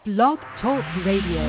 Blog Talk Radio.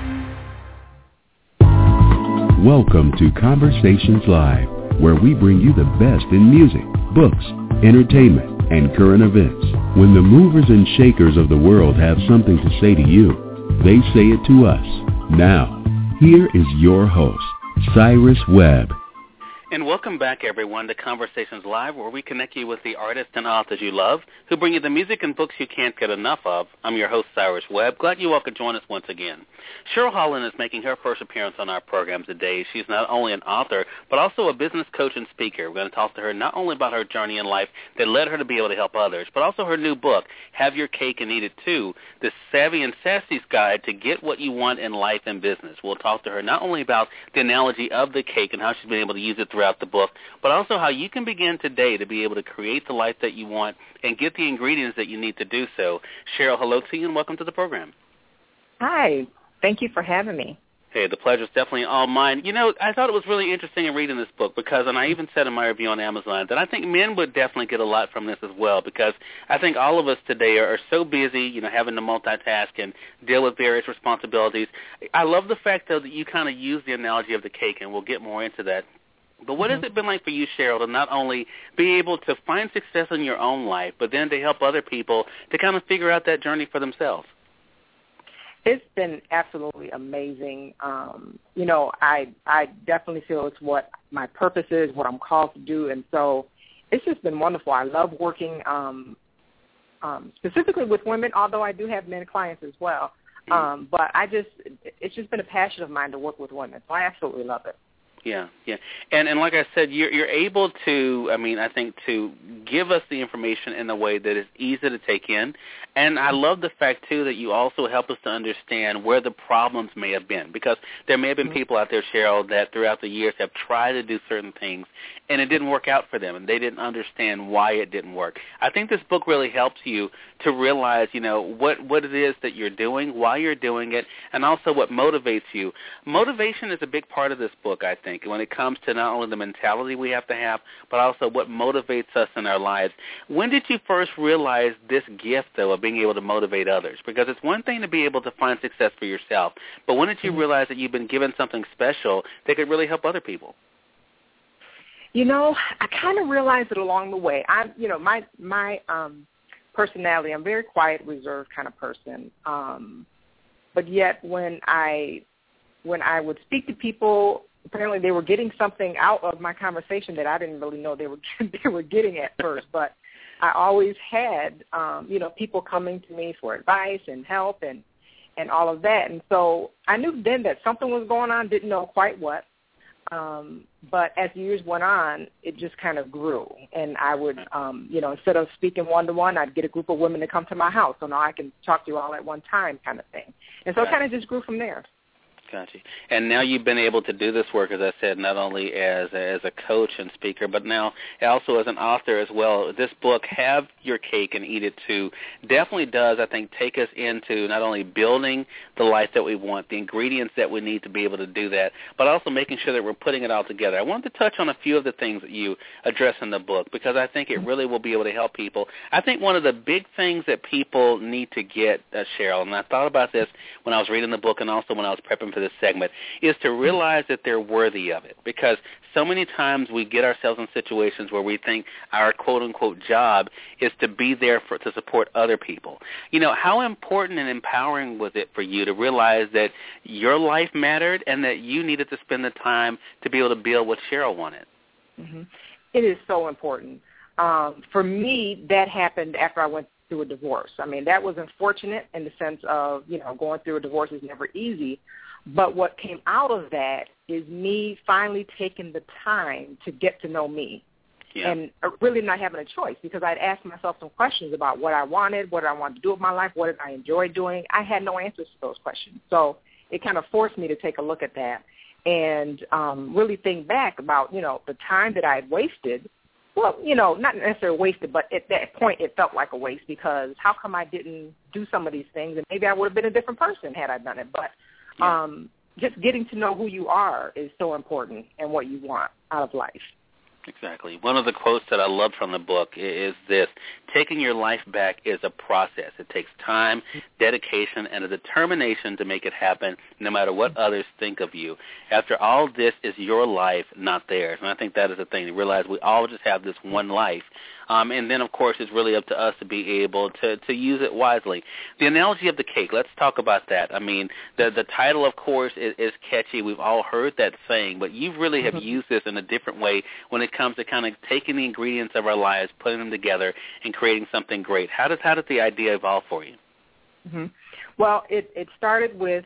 Welcome to Conversations Live, where we bring you the best in music, books, entertainment, and current events. When the movers and shakers of the world have something to say to you, they say it to us. Now, here is your host, Cyrus Webb. And welcome back, everyone, to Conversations Live, where we connect you with the artists and authors you love, who bring you the music and books you can't get enough of. I'm your host, Cyrus Webb. Glad you all could join us once again. Cheryl Holland is making her first appearance on our program today. She's not only an author, but also a business coach and speaker. We're going to talk to her not only about her journey in life that led her to be able to help others, but also her new book, Have Your Cake and Eat It Too, The Savvy and Sassy's Guide to Get What You Want in Life and Business. We'll talk to her not only about the analogy of the cake and how she's been able to use it throughout the book, but also how you can begin today to be able to create the life that you want and get the ingredients that you need to do so. Cheryl, hello to you and welcome to the program. Hi. Thank you for having me. Hey, the pleasure's definitely all mine. You know, I thought it was really interesting in reading this book because, and I even said in my review on Amazon, that I think men would definitely get a lot from this as well because I think all of us today are so busy, you know, having to multitask and deal with various responsibilities. I love the fact, though, that you kind of use the analogy of the cake, and we'll get more into that. But what has it been like for you, Cheryl, to not only be able to find success in your own life, but then to help other people to kind of figure out that journey for themselves? It's been absolutely amazing. You know, I definitely feel it's what my purpose is, what I'm called to do, and so it's just been wonderful. I love working specifically with women, although I do have men clients as well. But it's just been a passion of mine to work with women, so I absolutely love it. Yeah. And like I said, you're able to, I think, to give us the information in a way that is easy to take in. And I love the fact, too, that you also help us to understand where the problems may have been. Because there may have been people out there, Cheryl, that throughout the years have tried to do certain things, and it didn't work out for them, and they didn't understand why it didn't work. I think this book really helps you to realize, you know, what it is that you're doing, why you're doing it, and also what motivates you. Motivation is a big part of this book, I think, when it comes to not only the mentality we have to have, but also what motivates us in our lives. When did you first realize this gift, though, of being able to motivate others? Because it's one thing to be able to find success for yourself, but when did you realize that you've been given something special that could really help other people? You know, I kind of realized it along the way. My personality, I'm a very quiet, reserved kind of person. But yet when I would speak to people, apparently they were getting something out of my conversation that I didn't really know they were getting at first. But I always had, people coming to me for advice and help and all of that. And so I knew then that something was going on, didn't know quite what. But as years went on, it just kind of grew. And I would, instead of speaking one-to-one, I'd get a group of women to come to my house. So now I can talk to you all at one time kind of thing. And so it kind of just grew from there. Gotcha. And now you've been able to do this work, as I said, not only as a coach and speaker, but now also as an author as well. This book, Have Your Cake and Eat It Too, definitely does, I think, take us into not only building the life that we want, the ingredients that we need to be able to do that, but also making sure that we're putting it all together. I wanted to touch on a few of the things that you address in the book because I think it really will be able to help people. I think one of the big things that people need to get, Cheryl, and I thought about this when I was reading the book and also when I was prepping for this segment, is to realize that they're worthy of it, because so many times we get ourselves in situations where we think our quote-unquote job is to be there to support other people. You know, how important and empowering was it for you to realize that your life mattered and that you needed to spend the time to be able to build what Cheryl wanted? Mm-hmm. It is so important. For me, that happened after I went through a divorce. I mean, that was unfortunate in the sense of, going through a divorce is never easy. But what came out of that is me finally taking the time to get to know me and really not having a choice, because I'd asked myself some questions about what I wanted to do with my life, what did I enjoy doing. I had no answers to those questions. So it kind of forced me to take a look at that and really think back about, the time that I had wasted. Well, not necessarily wasted, but at that point it felt like a waste, because how come I didn't do some of these things? And maybe I would have been a different person had I done it. But just getting to know who you are is so important and what you want out of life. Exactly. One of the quotes that I love from the book is this: taking your life back is a process. It takes time, dedication, and a determination to make it happen no matter what others think of you. After all, this is your life, not theirs. And I think that is the thing, to realize we all just have this one life. And then, of course, it's really up to us to be able to use it wisely. The analogy of the cake, let's talk about that. I mean, the title, of course, is catchy. We've all heard that saying, but you really have used this in a different way when it comes to kind of taking the ingredients of our lives, putting them together, and creating something great. How did the idea evolve for you? Mm-hmm. Well, it started with,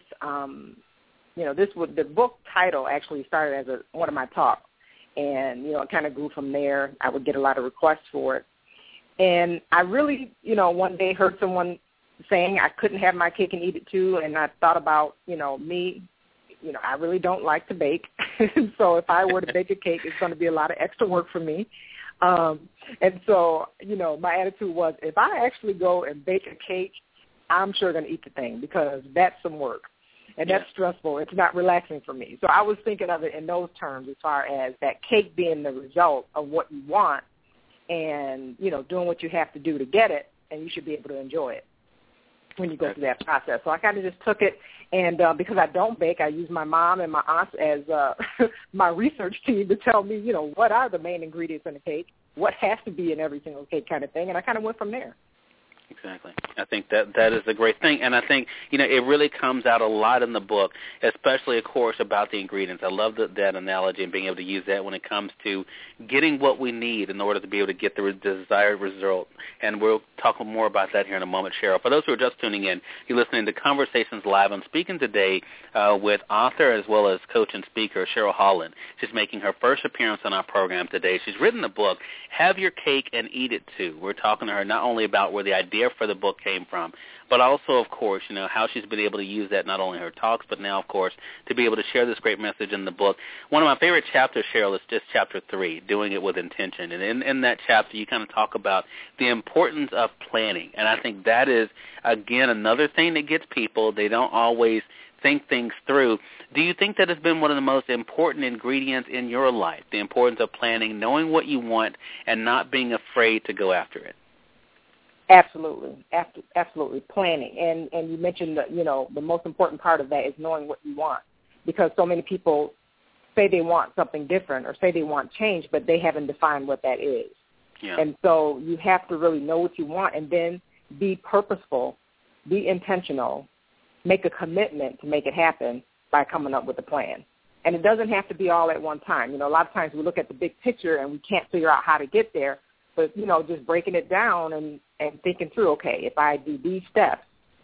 the book title actually started as one of my talks. And, it kind of grew from there. I would get a lot of requests for it. And I really, one day heard someone saying I couldn't have my cake and eat it too. And I thought about, me, I really don't like to bake. So if I were to bake a cake, it's going to be a lot of extra work for me. And so, my attitude was, if I actually go and bake a cake, I'm sure going to eat the thing because that's some work. And that's stressful. It's not relaxing for me. So I was thinking of it in those terms as far as that cake being the result of what you want and, doing what you have to do to get it, and you should be able to enjoy it when you go through that process. So I kind of just took it, and because I don't bake, I use my mom and my aunts as my research team to tell me, what are the main ingredients in a cake, what has to be in every single cake kind of thing, and I kind of went from there. Exactly. I think that is a great thing. And I think, it really comes out a lot in the book, especially, of course, about the ingredients. I love that analogy and being able to use that when it comes to getting what we need in order to be able to get the desired result. And we'll talk more about that here in a moment, Cheryl. For those who are just tuning in, you're listening to Conversations Live. I'm speaking today with author as well as coach and speaker Cheryl Holland. She's making her first appearance on our program today. She's written the book, Have Your Cake and Eat It Too. We're talking to her not only about where the idea for the book came from, but also, of course, how she's been able to use that not only in her talks, but now, of course, to be able to share this great message in the book. One of my favorite chapters, Cheryl, is just chapter 3, Doing It with Intention. And in that chapter, you kind of talk about the importance of planning. And I think that is, again, another thing that gets people. They don't always think things through. Do you think that has been one of the most important ingredients in your life, the importance of planning, knowing what you want, and not being afraid to go after it? Absolutely, absolutely, planning. And you mentioned that, the most important part of that is knowing what you want, because so many people say they want something different or say they want change, but they haven't defined what that is. Yeah. And so you have to really know what you want and then be purposeful, be intentional, make a commitment to make it happen by coming up with a plan. And it doesn't have to be all at one time. A lot of times we look at the big picture and we can't figure out how to get there. But, just breaking it down and thinking through, okay, if I do these steps,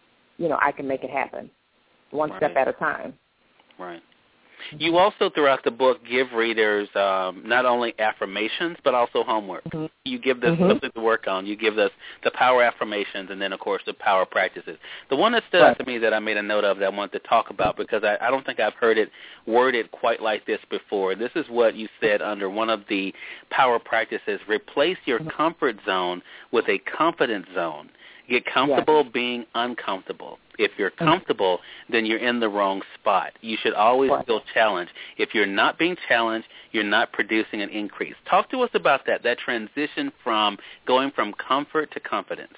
I can make it happen one step at a time. Right. You also, throughout the book, give readers not only affirmations, but also homework. Mm-hmm. You give them something to work on. You give us the power affirmations and then, of course, the power practices. The one that stood out to me that I made a note of that I wanted to talk about, because I don't think I've heard it worded quite like this before. This is what you said under one of the power practices: replace your comfort zone with a confidence zone. Get comfortable being uncomfortable. If you're comfortable, then you're in the wrong spot. You should always feel challenged. If you're not being challenged, you're not producing an increase. Talk to us about that transition from going from comfort to confidence.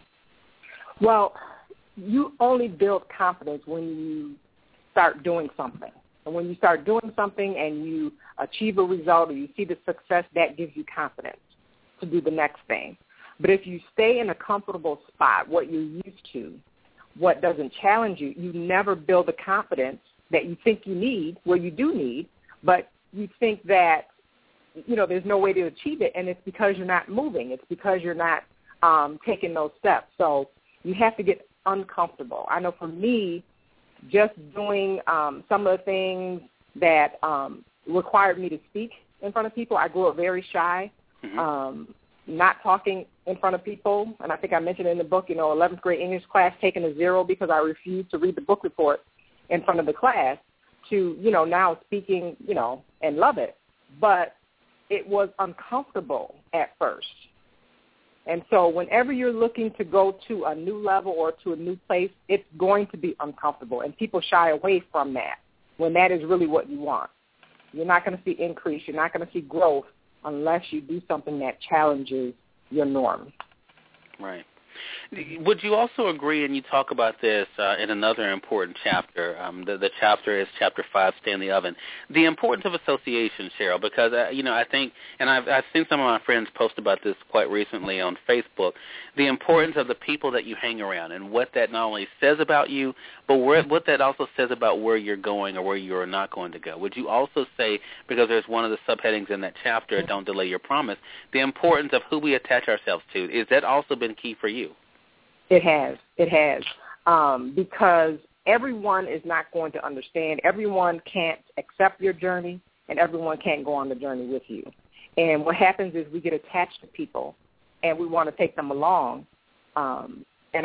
Well, you only build confidence when you start doing something. And when you start doing something and you achieve a result or you see the success, that gives you confidence to do the next thing. But if you stay in a comfortable spot, what you're used to, what doesn't challenge you, you never build the confidence that you think you need, well, you do need, but you think that, there's no way to achieve it, and it's because you're not moving. It's because you're not taking those steps. So you have to get uncomfortable. I know for me, just doing some of the things that required me to speak in front of people, I grew up very shy. Not talking in front of people. And I think I mentioned in the book, 11th grade English class taking a 0 because I refused to read the book report in front of the class to, now speaking, and love it. But it was uncomfortable at first. And so whenever you're looking to go to a new level or to a new place, it's going to be uncomfortable. And people shy away from that when that is really what you want. You're not going to see increase. You're not going to see growth unless you do something that challenges your norm. Right. Would you also agree, and you talk about this in another important chapter, the chapter is Chapter 5, Stay in the Oven, the importance of association, Cheryl, because, I think, and I've seen some of my friends post about this quite recently on Facebook, the importance of the people that you hang around and what that not only says about you, but what that also says about where you're going or where you're not going to go. Would you also say, because there's one of the subheadings in that chapter, Don't Delay Your Promise, the importance of who we attach ourselves to, is that also been key for you? It has, because everyone is not going to understand. Everyone can't accept your journey, and everyone can't go on the journey with you. And what happens is we get attached to people, and we want to take them along. And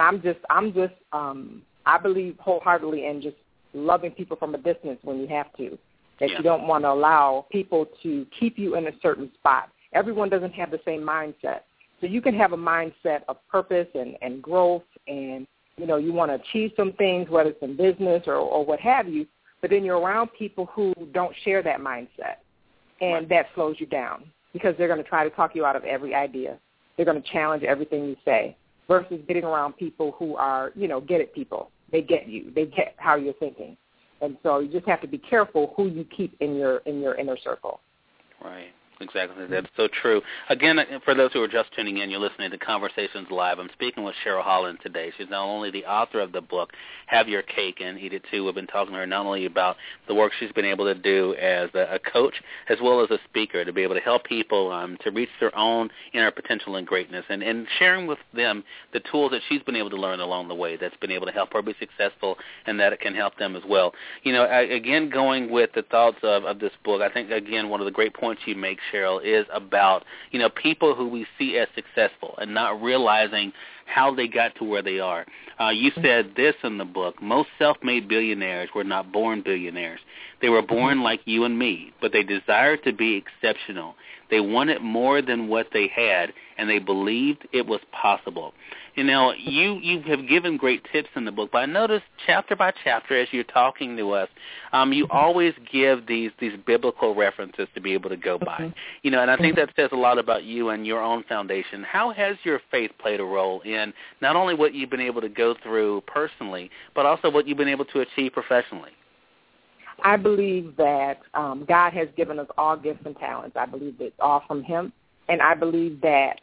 I believe wholeheartedly in just loving people from a distance when you have to. That you don't want to allow people to keep you in a certain spot. Everyone doesn't have the same mindset. So you can have a mindset of purpose and growth and, you want to achieve some things, whether it's in business or what have you, but then you're around people who don't share that mindset, and that slows you down because they're going to try to talk you out of every idea. They're going to challenge everything you say versus getting around people who are, get it people. They get you. They get how you're thinking. And so you just have to be careful who you keep in your inner circle. Right. Exactly. That's so true. Again, for those who are just tuning in, you're listening to Conversations Live. I'm speaking with Cheryl Holland today. She's not only the author of the book, Have Your Cake and Eat It Too. We've been talking to her not only about the work she's been able to do as a coach as well as a speaker to be able to help people to reach their own inner potential and greatness and sharing with them the tools that she's been able to learn along the way that's been able to help her be successful and that it can help them as well. Again, going with the thoughts of this book, I think, again, one of the great points you make, Cheryl, is about, people who we see as successful and not realizing how they got to where they are. You said this in the book, most self-made billionaires were not born billionaires. They were born like you and me, but they desired to be exceptional. They wanted more than what they had, and they believed it was possible. You have given great tips in the book, but I noticed chapter by chapter as you're talking to us, you always give these biblical references to be able to go by. And I think that says a lot about you and your own foundation. How has your faith played a role in not only what you've been able to go through personally, but also what you've been able to achieve professionally? I believe that God has given us all gifts and talents. I believe it's all from Him, and I believe that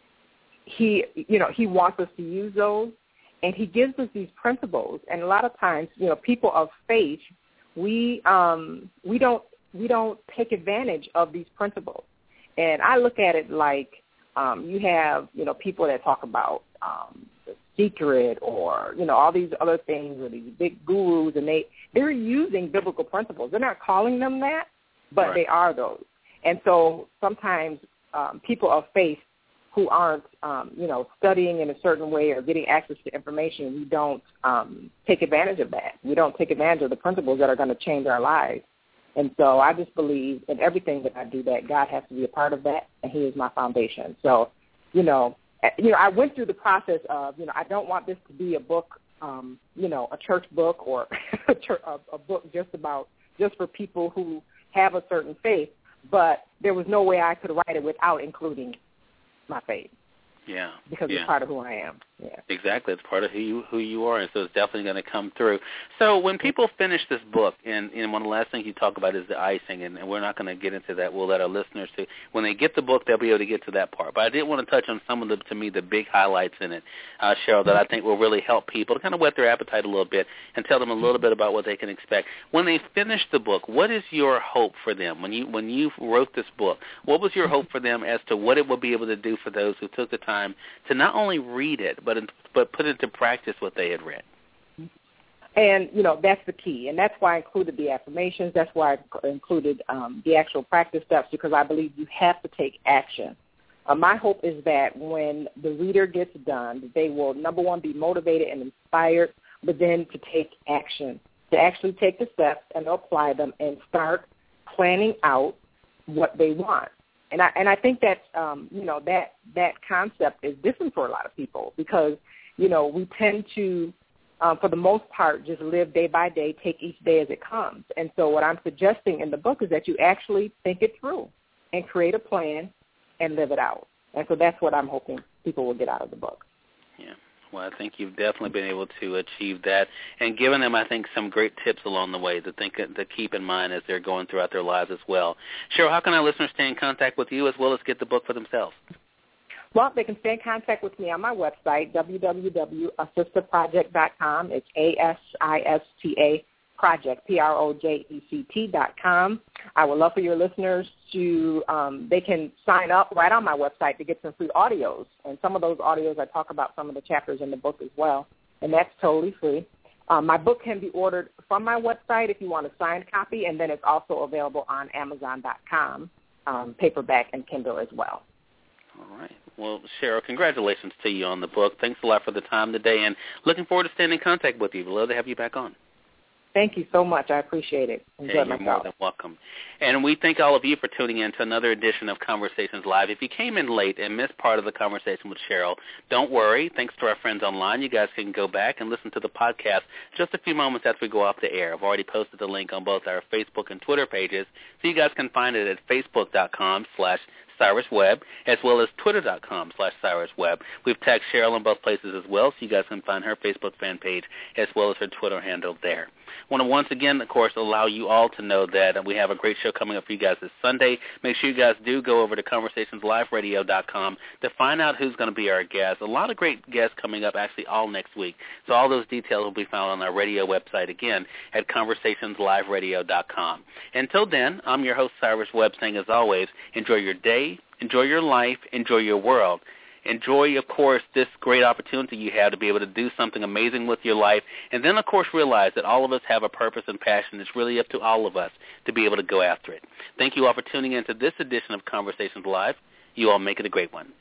He wants us to use those, and He gives us these principles. And a lot of times, people of faith, we don't take advantage of these principles. And I look at it like you have people that talk about The Secret or all these other things or these big gurus, and they're using biblical principles. They're not calling them that, but they are those. And so sometimes people of faith who aren't, studying in a certain way or getting access to information, we don't take advantage of that. We don't take advantage of the principles that are going to change our lives. And so I just believe in everything that I do that God has to be a part of that, and He is my foundation. So, I went through the process of, I don't want this to be a book, a church book or a book just for people who have a certain faith, but there was no way I could write it without including my faith. Yeah. Because it's part of who I am. Yeah. Exactly. It's part of who you are, and so it's definitely going to come through. So when people finish this book, and one of the last things you talk about is the icing, and we're not going to get into that. We'll let our listeners see. When they get the book, they'll be able to get to that part. But I did want to touch on some of the big highlights in it, Cheryl, that I think will really help people to kind of whet their appetite a little bit and tell them a little bit about what they can expect. When they finish the book, what is your hope for them? When you wrote this book, what was your hope for them as to what it will be able to do for those who took the time to not only read it, but put into practice what they had read? And, that's the key. And that's why I included the affirmations. That's why I included the actual practice steps, because I believe you have to take action. My hope is that when the reader gets done, they will, number one, be motivated and inspired, but then to take action, to actually take the steps and apply them and start planning out what they want. And I think that, that concept is different for a lot of people because, we tend to, for the most part, just live day by day, take each day as it comes. And so what I'm suggesting in the book is that you actually think it through. and create a plan and live it out. And so that's what I'm hoping people will get out of the book. Yeah. Well, I think you've definitely been able to achieve that and given them, I think, some great tips along the way to keep in mind as they're going throughout their lives as well. Cheryl, how can our listeners stay in contact with you as well as get the book for themselves? Well, they can stay in contact with me on my website, www.asistaproject.com. It's ASISTA Project, PROJECT.com. I would love for your listeners to, they can sign up right on my website to get some free audios. And some of those audios, I talk about some of the chapters in the book as well, and that's totally free. My book can be ordered from my website if you want a signed copy, and then it's also available on Amazon.com, paperback and Kindle as well. All right. Well, Cheryl, congratulations to you on the book. Thanks a lot for the time today, and looking forward to staying in contact with you. We'd love to have you back on. Thank you so much. I appreciate it. You're more than welcome. And we thank all of you for tuning in to another edition of Conversations Live. If you came in late and missed part of the conversation with Cheryl, don't worry. Thanks to our friends online, you guys can go back and listen to the podcast just a few moments after we go off the air. I've already posted the link on both our Facebook and Twitter pages, so you guys can find it at facebook.com/Cyrus Webb, as well as twitter.com/Cyrus Webb. We've tagged Cheryl in both places as well, so you guys can find her Facebook fan page as well as her Twitter handle there. I want to once again, of course, allow you all to know that we have a great show coming up for you guys this Sunday. Make sure you guys do go over to conversationsliveradio.com to find out who's going to be our guest. A lot of great guests coming up actually all next week. So all those details will be found on our radio website again at conversationsliveradio.com. Until then, I'm your host, Cyrus Webb, saying as always, enjoy your day, enjoy your life, enjoy your world. Enjoy, of course, this great opportunity you have to be able to do something amazing with your life. And then, of course, realize that all of us have a purpose and passion. It's really up to all of us to be able to go after it. Thank you all for tuning in to this edition of Conversations Live. You all make it a great one.